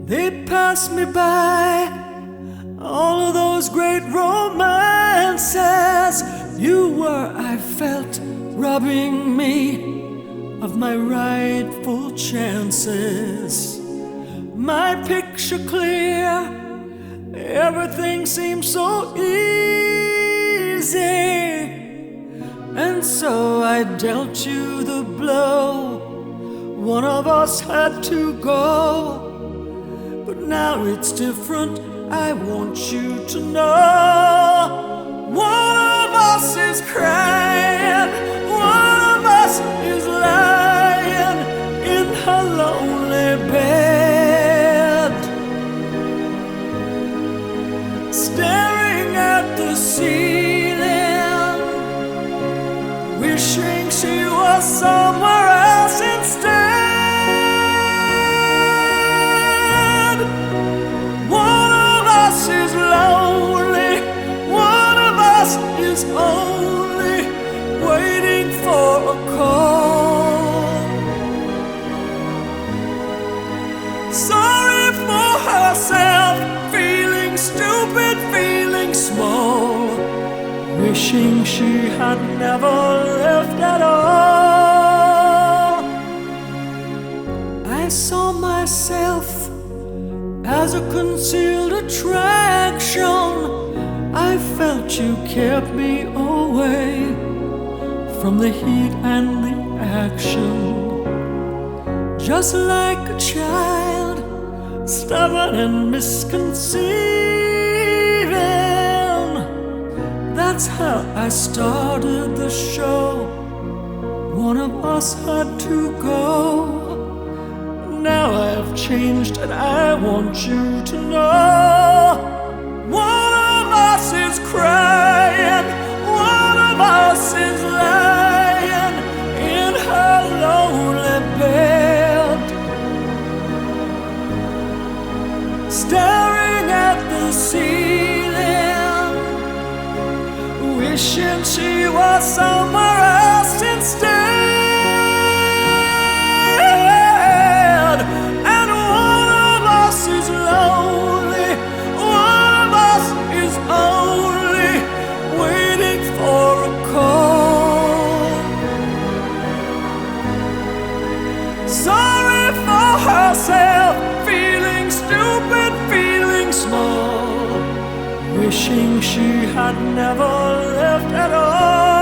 They pass me by, all of those great romances. You were, I felt, robbing me of my rightful chances. My picture clear, everything seemed so easy, and so I dealt you the blow. One of us had to go, but now it's different. I want you to know, one of us is crying, one of us is lying in her lonely bed, staring at the ceiling, wishing she was somewhere else instead. Is only waiting for a call. Sorry for herself, feeling stupid, feeling small, wishing she had never left at all. I saw myself as a concealed attraction. I felt you kept me away from the heat and the action. Just like a child, stubborn and misconceiving. That's how I started the show. One of us had to go. Now I've changed and I want you to know, one of us is crying, one of us is lying in her lonely bed, staring at the ceiling, wishing she was somewhere else instead. And one of us is lonely, one of us is only waiting for a call. Sorry for herself, feeling stupid, feeling small, wishing she had never left at all.